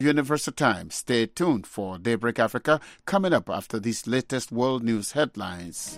Universal Time. Stay tuned for Daybreak Africa coming up after these latest world news headlines.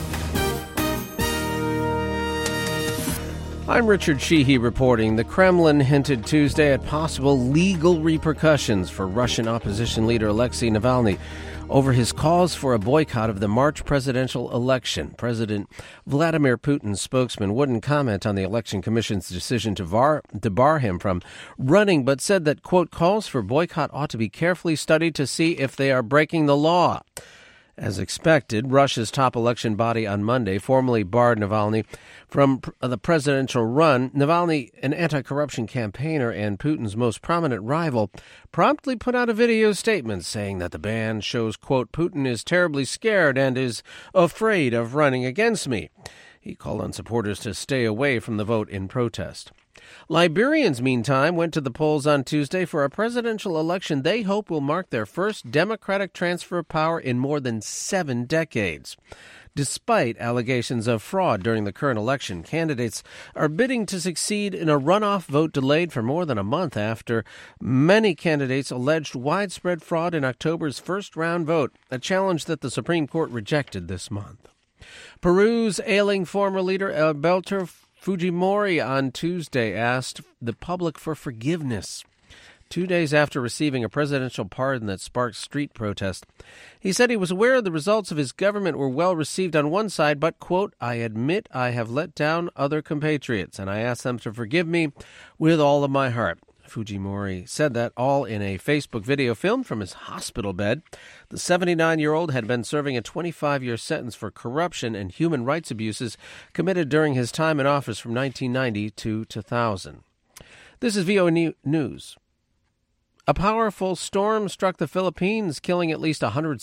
I'm Richard Sheehy reporting. The Kremlin hinted Tuesday at possible legal repercussions for Russian opposition leader Alexei Navalny over his calls for a boycott of the March presidential election. President Vladimir Putin's spokesman wouldn't comment on the Election Commission's decision to bar him from running, but said that, quote, calls for boycott ought to be carefully studied to see if they are breaking the law. As expected, Russia's top election body on Monday formally barred Navalny from the presidential run. Navalny, an anti-corruption campaigner and Putin's most prominent rival, promptly put out a video statement saying that the ban shows, quote, Putin is terribly scared and is afraid of running against me. He called on supporters to stay away from the vote in protest. Liberians, meantime, went to the polls on Tuesday for a presidential election they hope will mark their first democratic transfer of power in more than 7 decades. Despite allegations of fraud during the current election, candidates are bidding to succeed in a runoff vote delayed for more than a month after many candidates alleged widespread fraud in October's first-round vote, a challenge that the Supreme Court rejected this month. Peru's ailing former leader Alberto Fujimori on Tuesday asked the public for forgiveness 2 days after receiving a presidential pardon that sparked street protest. He said he was aware the results of his government were well received on one side, but, quote, I admit I have let down other compatriots, and I ask them to forgive me with all of my heart. Fujimori said that all in a Facebook video filmed from his hospital bed. The 79-year-old had been serving a 25-year sentence for corruption and human rights abuses committed during his time in office from 1990 to 2000. This is VOA News. A powerful storm struck the Philippines, killing at least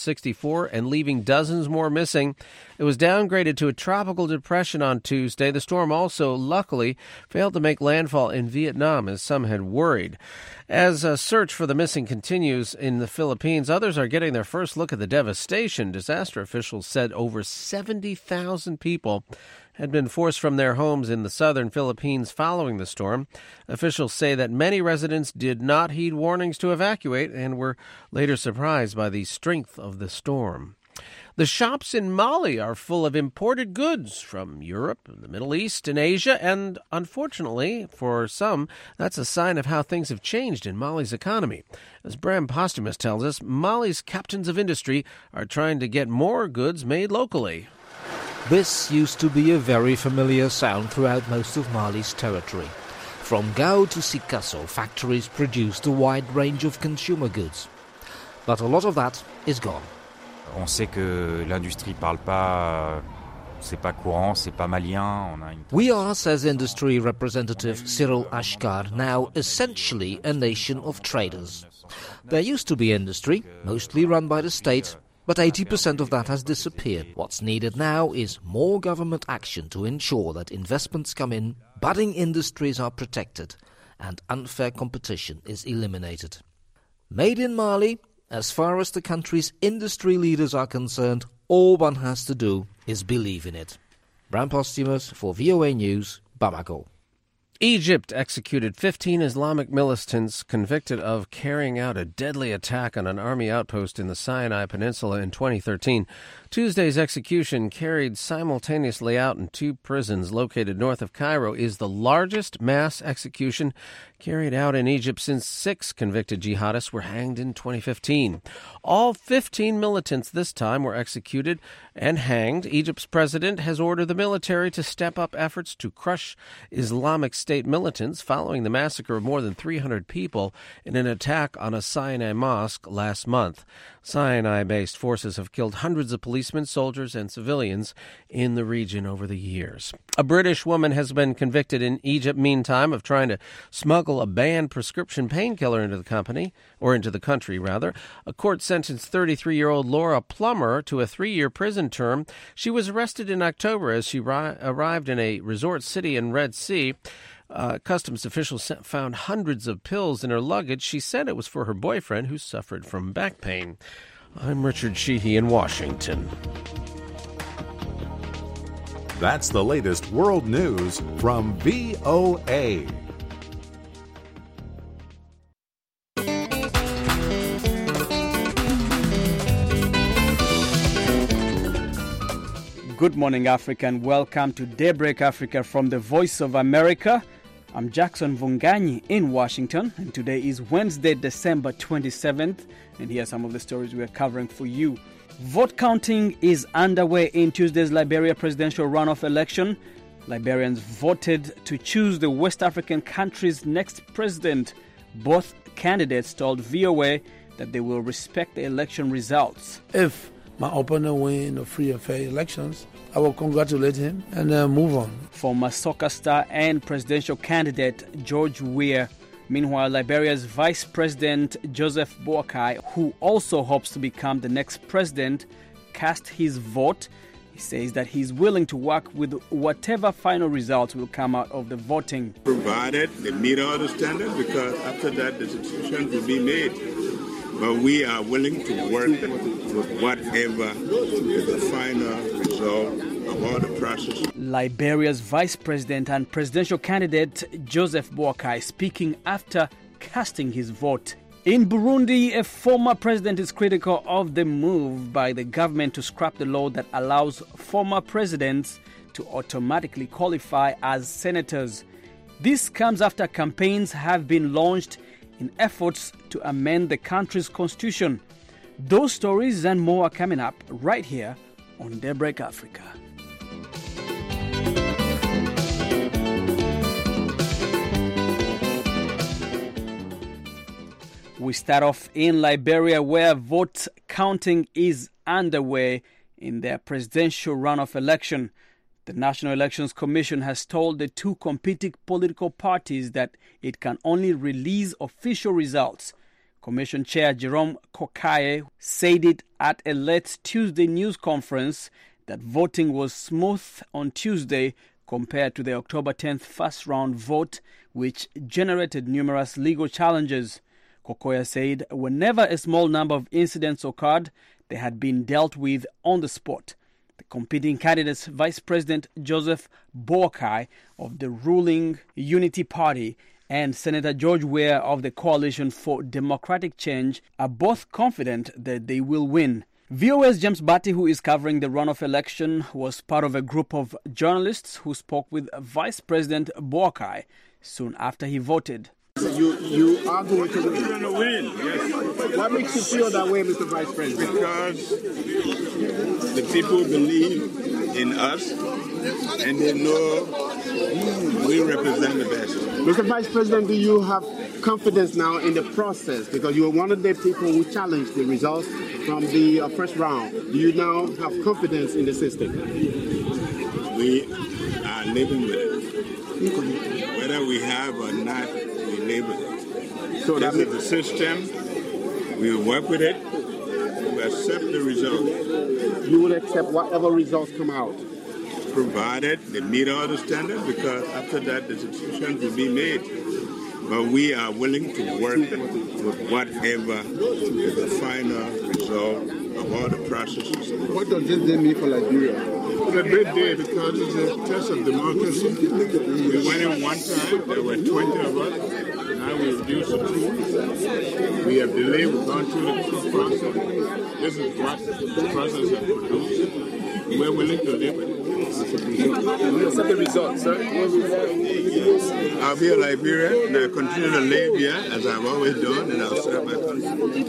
164 and leaving dozens more missing. It was downgraded to a tropical depression on Tuesday. The storm also, luckily, failed to make landfall in Vietnam, as some had worried. As a search for the missing continues in the Philippines, others are getting their first look at the devastation. Disaster officials said over 70,000 people had been forced from their homes in the southern Philippines following the storm. Officials say that many residents did not heed warnings to evacuate and were later surprised by the strength of the storm. The shops in Mali are full of imported goods from Europe, the Middle East, and Asia, and unfortunately, for some, that's a sign of how things have changed in Mali's economy. As Bram Postumus tells us, Mali's captains of industry are trying to get more goods made locally. This used to be a very familiar sound throughout most of Mali's territory. From Gao to Sikasso, factories produced a wide range of consumer goods. But a lot of that is gone. On sait que l'industrie parle pas, c'est pas courant, c'est pas malien. We are, says industry representative Cyril Ashkar, now essentially a nation of traders. There used to be industry, mostly run by the state, but 80% of that has disappeared. What's needed now is more government action to ensure that investments come in, budding industries are protected, and unfair competition is eliminated. Made in Mali, as far as the country's industry leaders are concerned, all one has to do is believe in it. Bram Postumus for VOA News, Bamako. Egypt executed 15 Islamic militants convicted of carrying out a deadly attack on an army outpost in the Sinai Peninsula in 2013. Tuesday's execution, carried simultaneously out in 2 prisons located north of Cairo, is the largest mass execution carried out in Egypt since 6 convicted jihadists were hanged in 2015. All 15 militants this time were executed and hanged. Egypt's president has ordered the military to step up efforts to crush Islamic State militants following the massacre of more than 300 people in an attack on a Sinai mosque last month. Sinai-based forces have killed hundreds of policemen, soldiers, and civilians in the region over the years. A British woman has been convicted in Egypt, meantime, of trying to smuggle a banned prescription painkiller into the country. A court sentenced 33-year-old Laura Plummer to a 3-year prison term. She was arrested in October as she arrived in a resort city in Red Sea. Customs officials found hundreds of pills in her luggage. She said it was for her boyfriend, who suffered from back pain. I'm Richard Sheehy in Washington. That's the latest world news from VOA. Good morning, Africa, and welcome to Daybreak Africa from the Voice of America. I'm Jackson Vunganyi in Washington, and today is Wednesday, December 27th, and here are some of the stories we're covering for you. Vote counting is underway in Tuesday's Liberia presidential runoff election. Liberians voted to choose the West African country's next president. Both candidates told VOA that they will respect the election results. If my opponent wins free and fair elections, I will congratulate him and move on. Former soccer star and presidential candidate George Weah. Meanwhile, Liberia's Vice President Joseph Boakai, who also hopes to become the next president, cast his vote. He says that he's willing to work with whatever final results will come out of the voting. Provided they meet all the standards, because after that the decision will be made. But we are willing to work with whatever is the final result of all the process. Liberia's Vice President and presidential candidate Joseph Boakai speaking after casting his vote. In Burundi, a former president is critical of the move by the government to scrap the law that allows former presidents to automatically qualify as senators. This comes after campaigns have been launched in efforts to amend the country's constitution. Those stories and more are coming up right here on Daybreak Africa. We start off in Liberia, where vote counting is underway in their presidential runoff election. The National Elections Commission has told the two competing political parties that it can only release official results. Commission Chair Jerome Kokaye said it at a late Tuesday news conference that voting was smooth on Tuesday compared to the October 10th first-round vote, which generated numerous legal challenges. Kokoya said whenever a small number of incidents occurred, they had been dealt with on the spot. The competing candidates, Vice President Joseph Boakai of the ruling Unity Party and Senator George Weah of the Coalition for Democratic Change, are both confident that they will win. VOA's James Batty, who is covering the runoff election, was part of a group of journalists who spoke with Vice President Boakai soon after he voted. You are going to win. Yes. What makes you feel that way, Mr. Vice President? Because the people believe in us and they know we represent the best. Mr. Vice President, do you have confidence now in the process? Because you were one of the people who challenged the results from the first round. Do you now have confidence in the system? We are living with it. Whether we have or not, we live with it. So this is the system. We work with it. We accept the results. You will accept whatever results come out? Provided they meet all the standards, because after that the decision will be made. But we are willing to work with whatever is the final result of all the processes. What does this day mean for Liberia? It's a great day because it's a test of democracy. We went in one time, there were 20 of us. Now we've reduced to 2. We have delayed, we've gone through the process. This is what the process has produced. We're willing to live with it. Accept the results, sir. I'll be a Liberian and I'll continue to live here as I've always done, and I'll serve my country.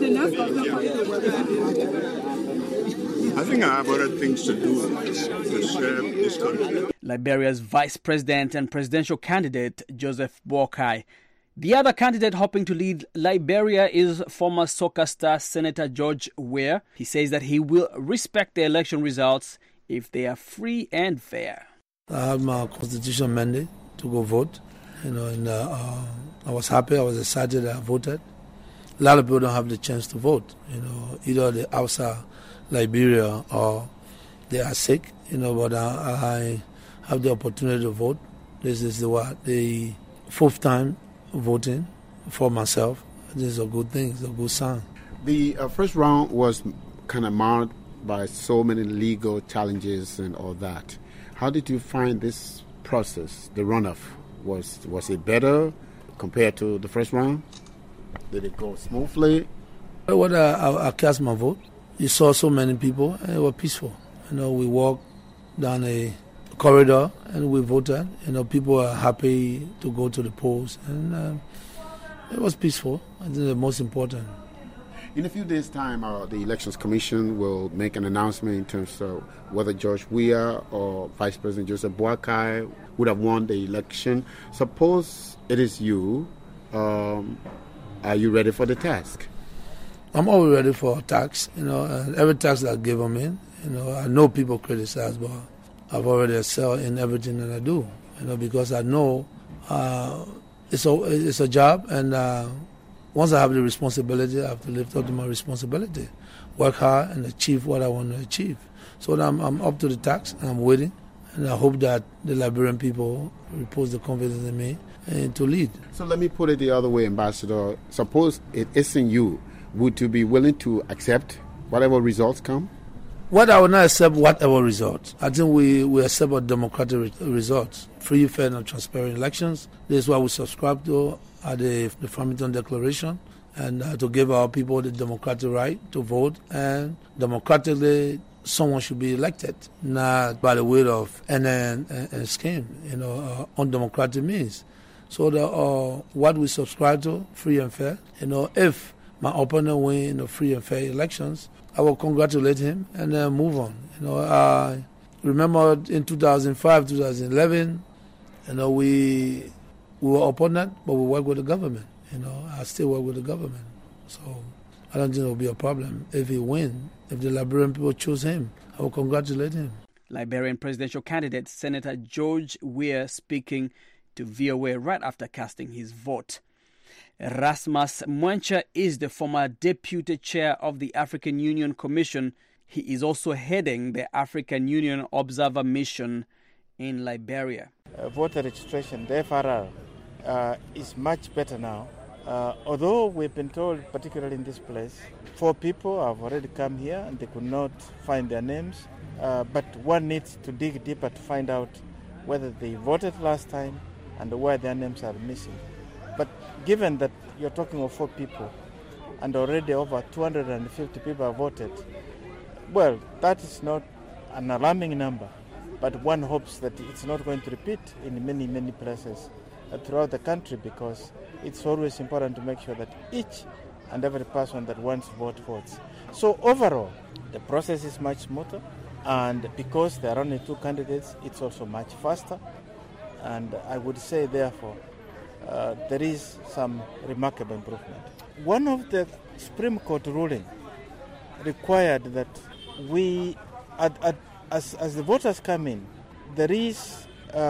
I think I have other things to do to serve this country. Liberia's Vice President and presidential candidate Joseph Boakai. The other candidate hoping to lead Liberia is former soccer star Senator George Weah. He says that he will respect the election results if they are free and fair. I have my constitutional mandate to go vote, and I was happy, I was excited that I voted. A lot of people don't have the chance to vote, either they're outside Liberia or they are sick, but I have the opportunity to vote. This is the 4th time voting for myself. This is a good thing, it's a good sign. The first round was kind of marred by so many legal challenges and all that. How did you find this process, the runoff? Was it better compared to the first round? Did it go smoothly? When I cast my vote, you saw so many people and it was peaceful. We walked down a corridor and we voted. People are happy to go to the polls, and it was peaceful. I think the most important. In a few days' time, the Elections Commission will make an announcement in terms of whether George Weah or Vice President Joseph Boakai would have won the election. Suppose it is you. Are you ready for the task? I'm always ready for a task. And every task that I give them in, I know people criticize, but I've already excelled in everything that I do. Because I know it's a job, and once I have the responsibility, I have to live up to my responsibility, work hard, and achieve what I want to achieve. So I'm up to the task, and I'm waiting, and I hope that the Liberian people repose the confidence in me and to lead. So let me put it the other way, Ambassador. Suppose it isn't you. Would you be willing to accept whatever results come? What I will not accept whatever results. I think we accept a democratic results, free, fair, and transparent elections. This is what we subscribe to at the Farmington Declaration, and to give our people the democratic right to vote, and democratically someone should be elected, not by the way of and scheme, undemocratic means. So what we subscribe to, free and fair. If my opponent win in free and fair elections, I will congratulate him and then move on. I remember in 2005, 2011, we were opponent, but we work with the government. I still work with the government. So I don't think it will be a problem if he wins. If the Liberian people choose him, I will congratulate him. Liberian presidential candidate Senator George Weah speaking to VOA right after casting his vote. Erasmus Mwencha is the former deputy chair of the African Union Commission. He is also heading the African Union Observer Mission in Liberia. Voter registration, the FRR, is much better now. Although we've been told, particularly in this place, 4 people have already come here and they could not find their names. But one needs to dig deeper to find out whether they voted last time and why their names are missing. But given that you're talking of 4 people and already over 250 people have voted, well, that is not an alarming number, but one hopes that it's not going to repeat in many, many places throughout the country, because it's always important to make sure that each and every person that wants to vote votes. So overall, the process is much smoother, and because there are only 2 candidates, it's also much faster. And I would say, therefore, there is some remarkable improvement. One of the Supreme Court ruling required that we, as the voters come in, there is,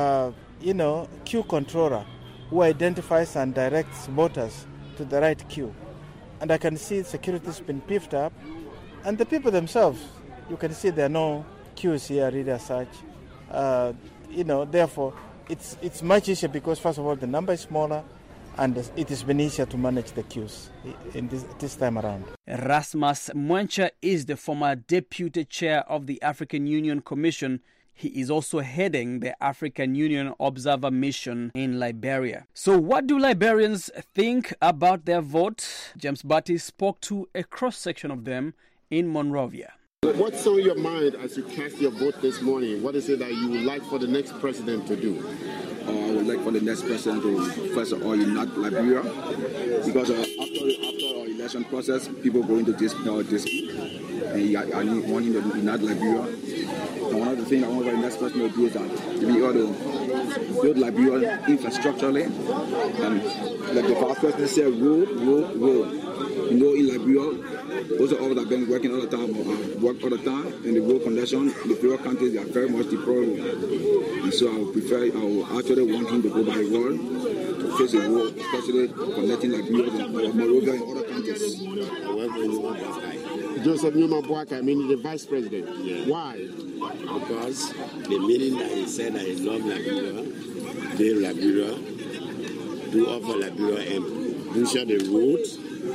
queue controller who identifies and directs voters to the right queue. And I can see security has been beefed up, and the people themselves, you can see there are no queues here really as such. Therefore, it's much easier because, first of all, the number is smaller, and it has been easier to manage the queues in this time around. Erasmus Mwencha is the former deputy chair of the African Union Commission. He is also heading the African Union Observer Mission in Liberia. So what do Liberians think about their vote? James Batty spoke to a cross-section of them in Monrovia. What's on your mind as you cast your vote this morning? What is it that you would like for the next president to do? I would like for the next president to, first of all, unite Liberia, because after our election process, people go into this, and I want him to unite Liberia. And one of the things I want for the next president to do is that to be able to build Liberia infrastructurally, and like the past president said, road. In Liberia, those of us that have been working all the time, work all the time, and the road condition in the poorer countries, they are very much deplorable. And so I would actually want him to go by road to face the road, especially connecting Liberia and Monrovia and other countries. Joseph Numa Boakai, meaning the vice president. Yeah. Why? Because the meaning that he said that he loved Liberia, build Liberia, do offer Liberia, and do share the roads.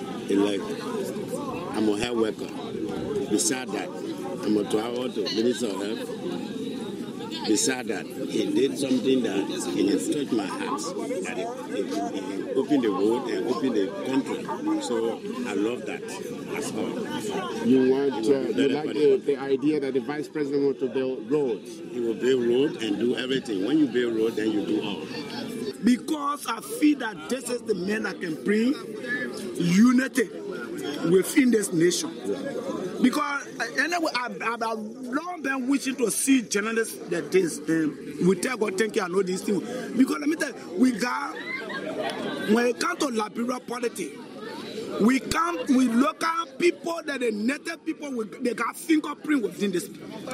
I'm a health worker. Beside that, I'm a travel to Minister of Health. beside that, he did something that it touched my heart. That it opened the road and opened the country. So I love that. That's all. You like the idea that the vice president wants to build roads? He will build roads and do everything. When you build roads, then you do all. Because I feel that this is the man that can bring unity within this nation. Because anyway, I've long been wishing to see journalists that this we tell God thank you, I know these things. Because let me tell you, when it comes to Liberia politics, we look at people that the native people they got fingerprint within this,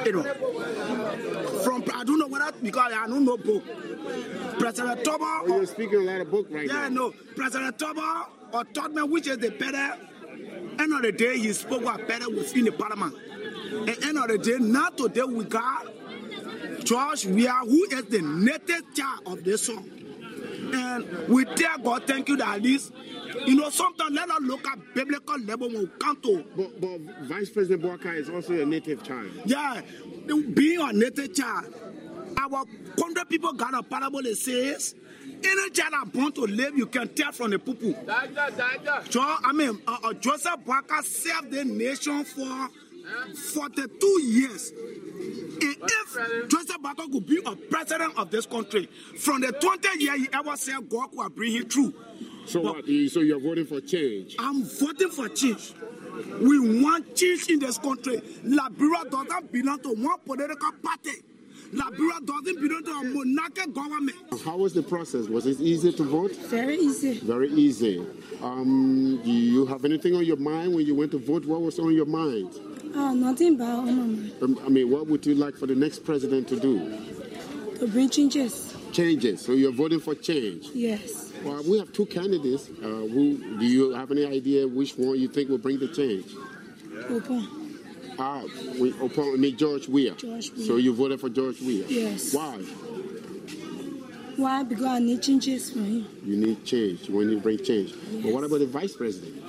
From I don't know whether because I don't know book. President Tobo. Oh, you're speaking a lot of book right now. Yeah, no. President Tobo or Tottenham, which is the better. End of the day, he spoke about better within the parliament. At end of the day, now today we got George Weah, who is the native child of this song. And we tell God thank you that at least, sometimes let us look at biblical level when we come to. But Vice President Boubacar is also a native child. Yeah, being a native child. Our country people got a parable that says, any child are born to live, you can tell from the poo-poo. Joseph Boakai served the nation for 42 years. And if Joseph Boakai could be a president of this country, from the 20 years he ever said God could bring him through. So so you're voting for change? I'm voting for change. We want change in this country. Liberia doesn't belong to one political party. Liberia doesn't belong to a monarchical government. How was the process? Was it easy to vote? Very easy. Very easy. Do you have anything on your mind when you went to vote? What was on your mind? Nothing bad on my mind. What would you like for the next president to do? To bring changes. Changes. So you're voting for change? Yes. Well, we have two candidates. Do you have any idea which one you think will bring the change? Open. George Weah. George Weah. So you voted for George Weah? Yes. Why? Why? Because I need changes for him. You need change. You want to bring change. Yes. But what about the vice president?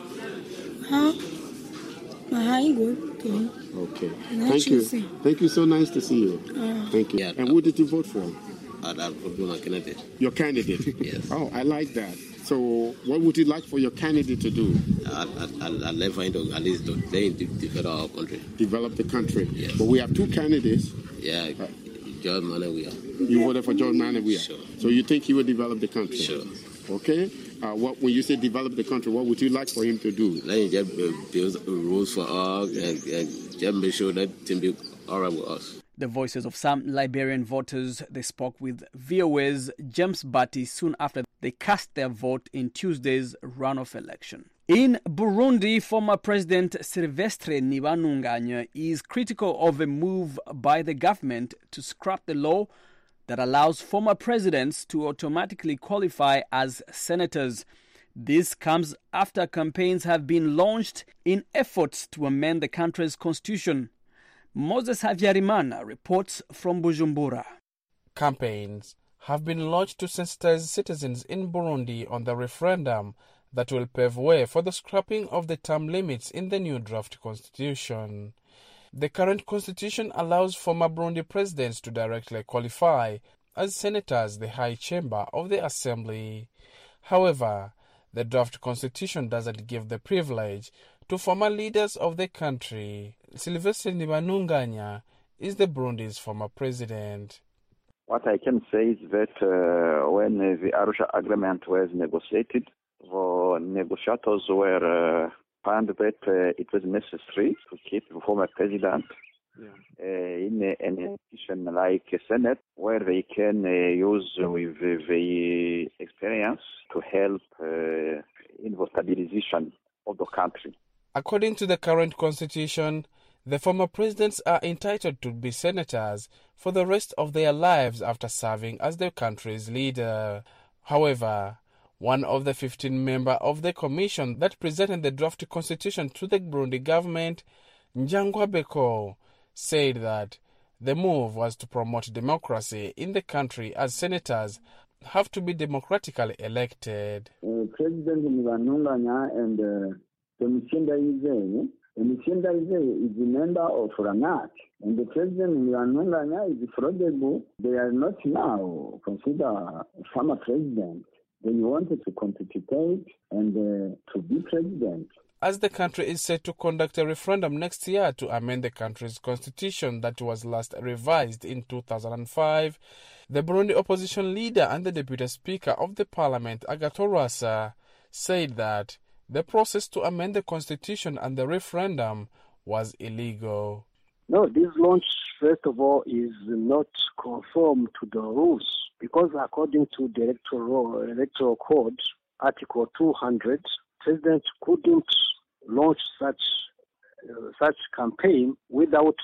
I go to him. Okay. Thank you. Thank you. So nice to see you. Thank you. Yeah, and who did you vote for? I voted for my candidate. Your candidate? Yes. Oh, I like that. So what would you like for your candidate to do? I'd like for him to at least develop our country. Develop the country? Yes. But we have two candidates. Yeah, George Manneh Weah. You voted for George Manneh Weah? Sure. So you think he will develop the country? Sure. Okay. When you say develop the country, what would you like for him to do? Let him just build rules for us and just make sure that things be all right with us. The voices of some Liberian voters, they spoke with VOA's James Batty soon after they cast their vote in Tuesday's runoff election. In Burundi, former President Silvestre Ntibantunganya is critical of a move by the government to scrap the law that allows former presidents to automatically qualify as senators. This comes after campaigns have been launched in efforts to amend the country's constitution. Moses Havyarimana reports from Bujumbura. Campaigns have been launched to sensitize citizens in Burundi on the referendum that will pave way for the scrapping of the term limits in the new draft constitution. The current constitution allows former Burundi presidents to directly qualify as senators, the high chamber of the assembly. However, the draft constitution doesn't give the privilege to former leaders of the country. Silvestre Ntibantunganya is the Burundi's former president. What I can say is that when the Arusha agreement was negotiated, the negotiators were found that it was necessary to keep the former president in an institution like a Senate, where they can use with the experience to help in the stabilization of the country. According to the current constitution, the former presidents are entitled to be senators for the rest of their lives after serving as the country's leader. However, one of the 15 members of the commission that presented the draft constitution to the Burundi government, Njangwa Beko, said that the move was to promote democracy in the country as senators have to be democratically elected. President Ntibantunganya and Domitien Ndayizeye. Domitien Ndayizeye is a member of RANAC, and the president Nyankanga is fraudable. They are not now considered former president. They wanted to participate and to be president. As the country is set to conduct a referendum next year to amend the country's constitution that was last revised in 2005, the Burundi opposition leader and the deputy speaker of the parliament, Agathon Rwasa, said that the process to amend the constitution and the referendum was illegal. No, this launch, first of all, is not conform to the rules, because according to the electoral code, Article 200, President couldn't launch such campaign without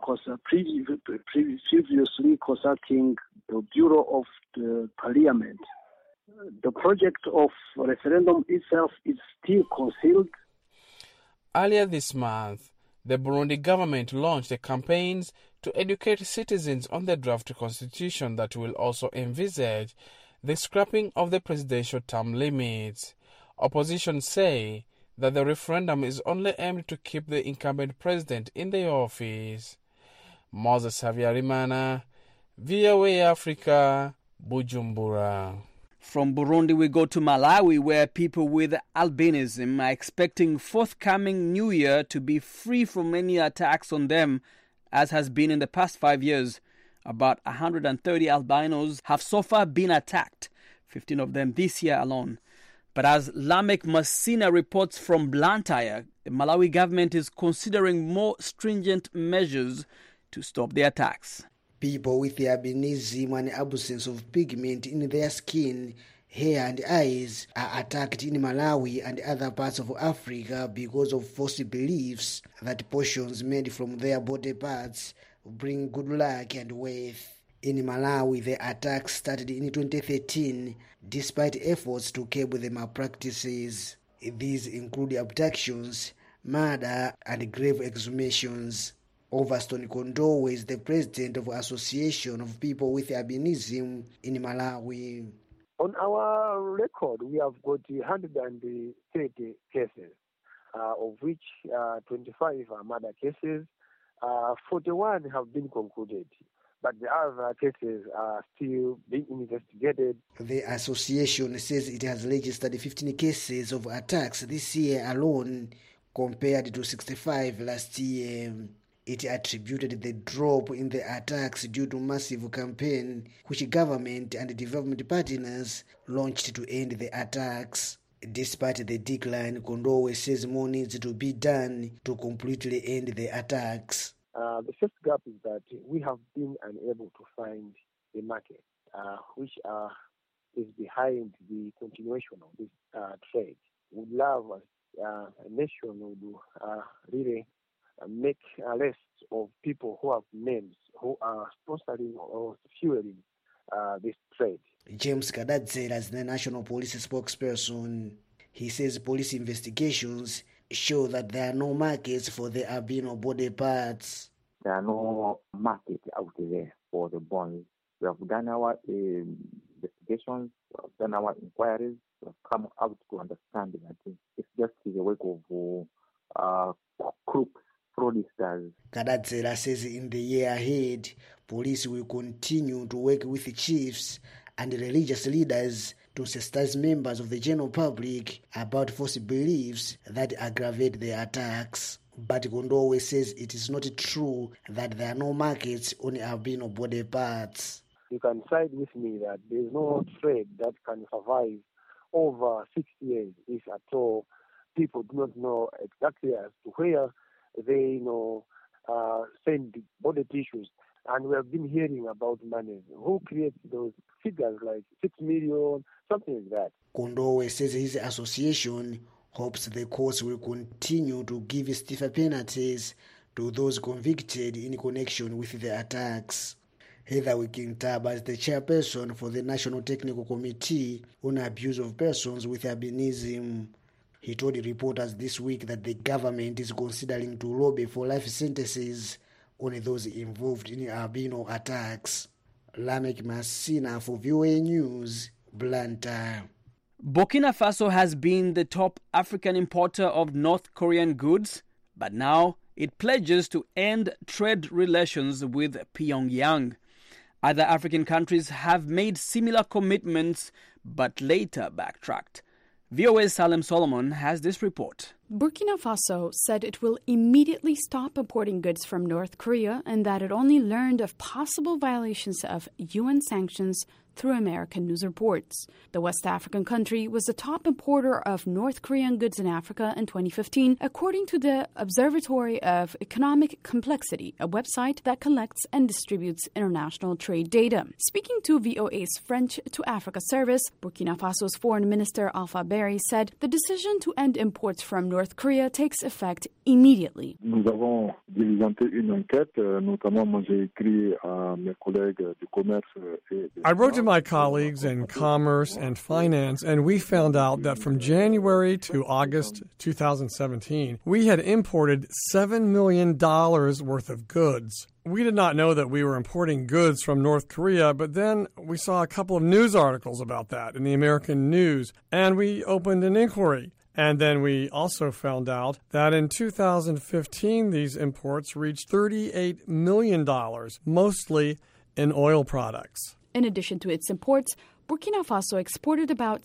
previously consulting the Bureau of the Parliament. The project of referendum itself is still concealed. Earlier this month, the Burundi government launched a campaign to educate citizens on the draft constitution that will also envisage the scrapping of the presidential term limits. Opposition say that the referendum is only aimed to keep the incumbent president in the office. Moses Havyarimana, VOA Africa, Bujumbura. From Burundi, we go to Malawi, where people with albinism are expecting forthcoming New Year to be free from any attacks on them, as has been in the past 5 years. About 130 albinos have so far been attacked, 15 of them this year alone. But as Lamek Masina reports from Blantyre, the Malawi government is considering more stringent measures to stop the attacks. People with albinism and absence of pigment in their skin, hair and eyes are attacked in Malawi and other parts of Africa because of false beliefs that portions made from their body parts bring good luck and wealth. In Malawi, the attacks started in 2013 despite efforts to curb the malpractices. These include abductions, murder and grave exhumations. Overstone Kondowe is the president of the Association of People with Albinism in Malawi. On our record, we have got 130 cases, of which 25 are murder cases. 41 have been concluded, but the other cases are still being investigated. The association says it has registered 15 cases of attacks this year alone, compared to 65 last year. It attributed the drop in the attacks due to massive campaign which government and development partners launched to end the attacks. Despite the decline, Kondowe says more needs to be done to completely end the attacks. The first gap is that we have been unable to find a market which is behind the continuation of this trade. We would love a nation would really make a list of people who have names who are sponsoring or fueling this trade. James Kadadzela is the National Police spokesperson. He says police investigations show that there are no markets for the albino body parts. There are no markets out there for the bones. We have done our investigations, we have done our inquiries, we have come out to understand that it's just the work of crooks, fraudsters. Kadadzela says in the year ahead, police will continue to work with the chiefs and religious leaders to sensitize members of the general public about false beliefs that aggravate the attacks. But Kondowe says it is not true that there are no markets on albino body parts. You can side with me that there is no trade that can survive over 6 years if at all people do not know exactly as to where they send body tissues. And we have been hearing about money. Who creates those figures like 6 million, something like that? Kondowe says his association hopes the courts will continue to give stiffer penalties to those convicted in connection with the attacks. Heather Wikintaba is the chairperson for the National Technical Committee on Abuse of Persons with Albinism. He told reporters this week that the government is considering to lobby for life sentences on those involved in albino attacks. Lamek Masina for VOA News, Blantyre. Burkina Faso has been the top African importer of North Korean goods, but now it pledges to end trade relations with Pyongyang. Other African countries have made similar commitments, but later backtracked. VOA's Salem Solomon has this report. Burkina Faso said it will immediately stop importing goods from North Korea and that it only learned of possible violations of UN sanctions through American news reports. The West African country was the top importer of North Korean goods in Africa in 2015, according to the Observatory of Economic Complexity, a website that collects and distributes international trade data. Speaking to VOA's French to Africa service, Burkina Faso's Foreign Minister Alpha Berry said the decision to end imports from North Korea takes effect immediately. Nous avons diligenté une enquête, notamment moi j'ai écrit à mes collègues du commerce et I wrote to my colleagues in Commerce and Finance, and we found out that from January to August 2017, we had imported $7 million worth of goods. We did not know that we were importing goods from North Korea, but then we saw a couple of news articles about that in the American news, and we opened an inquiry. And then we also found out that in 2015, these imports reached $38 million, mostly in oil products. In addition to its imports, Burkina Faso exported about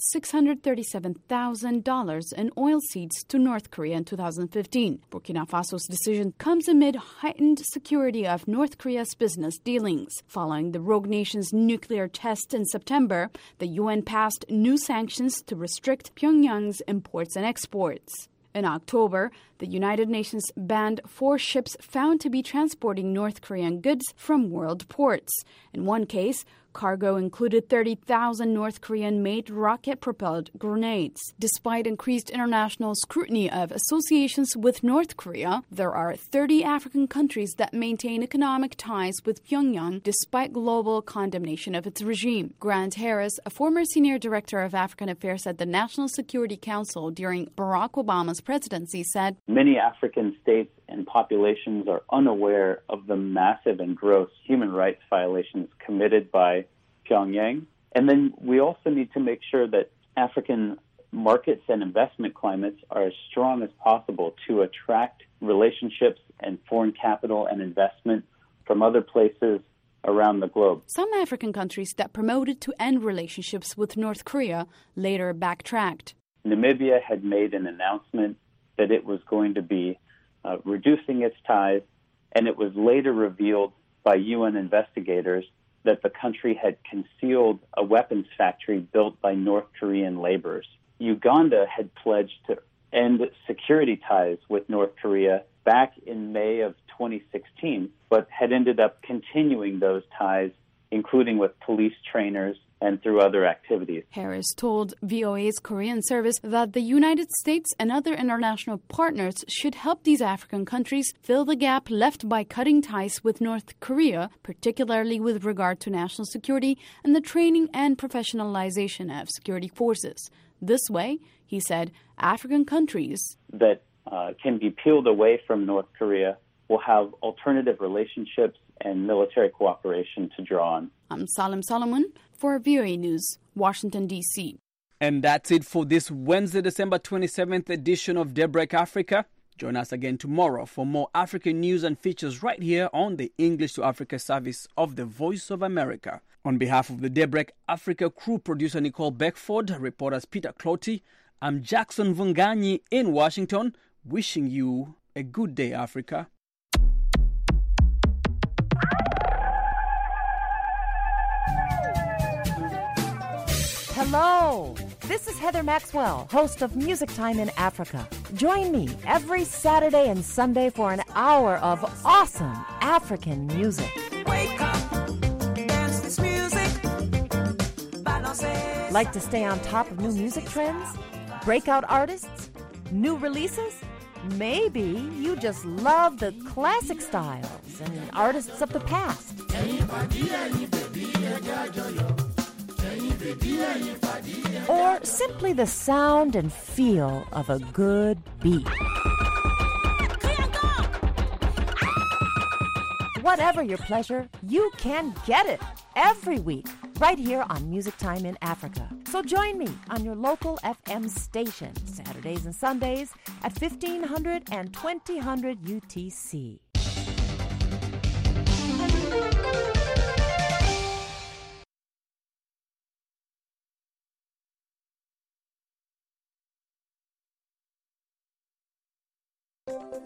$637,000 in oilseeds to North Korea in 2015. Burkina Faso's decision comes amid heightened security of North Korea's business dealings. Following the rogue nation's nuclear test in September, the UN passed new sanctions to restrict Pyongyang's imports and exports. In October, the United Nations banned 4 ships found to be transporting North Korean goods from world ports. In one case, cargo included 30,000 North Korean-made rocket-propelled grenades. Despite increased international scrutiny of associations with North Korea, there are 30 African countries that maintain economic ties with Pyongyang despite global condemnation of its regime. Grant Harris, a former senior director of African affairs at the National Security Council during Barack Obama's presidency, said, "Many African states and populations are unaware of the massive and gross human rights violations committed by Pyongyang. And then we also need to make sure that African markets and investment climates are as strong as possible to attract relationships and foreign capital and investment from other places around the globe." Some African countries that promoted to end relationships with North Korea later backtracked. Namibia had made an announcement that it was going to be reducing its ties, and it was later revealed by UN investigators that the country had concealed a weapons factory built by North Korean laborers. Uganda had pledged to end security ties with North Korea back in May of 2016, but had ended up continuing those ties, including with police trainers and through other activities. Harris told VOA's Korean service that the United States and other international partners should help these African countries fill the gap left by cutting ties with North Korea, particularly with regard to national security and the training and professionalization of security forces. This way, he said, African countries that can be peeled away from North Korea will have alternative relationships and military cooperation to draw on. I'm Salem Solomon for VOA News, Washington, D.C. And that's it for this Wednesday, December 27th edition of Daybreak Africa. Join us again tomorrow for more African news and features right here on the English to Africa service of the Voice of America. On behalf of the Daybreak Africa crew, producer Nicole Beckford, reporters Peter Clotty, I'm Jackson Vunganyi in Washington, wishing you a good day, Africa. Hello, this is Heather Maxwell, host of Music Time in Africa. Join me every Saturday and Sunday for an hour of awesome African music. Wake up, dance this music. Like to stay on top of new music trends? Breakout artists? New releases? Maybe you just love the classic styles and artists of the past. Or simply the sound and feel of a good beat. Whatever your pleasure, you can get it every week right here on Music Time in Africa. So join me on your local FM station, Saturdays and Sundays at 1500 and 2000 UTC.